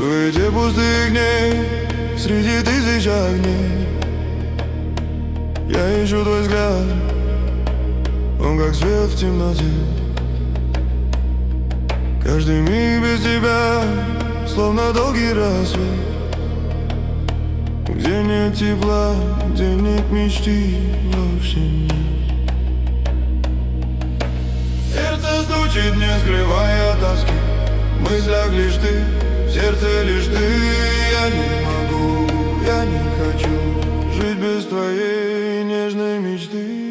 В эти пустых дней, среди тысяч огней, я ищу твой взгляд, он как свет в темноте. Каждый миг без тебя, словно долгий рассвет, где нет тепла, где нет мечты, вовсе нет. Сердце стучит, не скрывая тоски, в мыслях лишь ты, в сердце лишь ты. Я не могу, я не хочу жить без твоей нежной мечты.